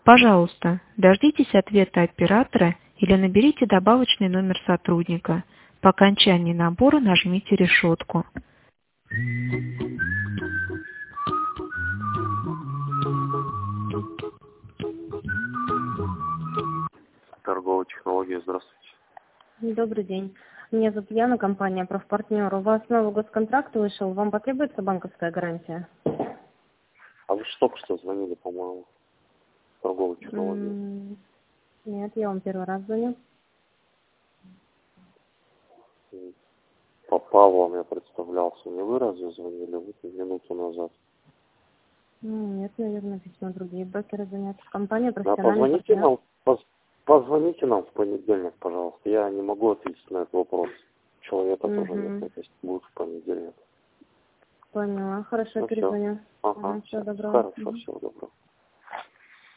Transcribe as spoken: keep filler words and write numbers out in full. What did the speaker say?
Пожалуйста, дождитесь ответа оператора или наберите добавочный номер сотрудника. По окончании набора нажмите решетку. Торговые технологии, здравствуйте. Добрый день. Меня зовут Яна, компания «Профпартнер». У вас новый госконтракт вышел, вам потребуется банковская гарантия? А вы же только что звонили, по-моему, в торговые технологии. М, Нет, я вам первый раз звоню. По Павлом я представлялся. Не вы разве звонили? Вы минуту назад. М, Нет, наверное, письма другие брокеры звонят. Компания Да, «Профессиональный позвоните партнер». нам, поз- позвоните нам в понедельник, пожалуйста. Я не могу ответить на этот вопрос. Человека тоже нет, Угу. если будет в понедельник. Поняла. Хорошо, Ну все. перезвоню. Ага, Ага, всего все. доброго. Хорошо, Мгм. всего доброго.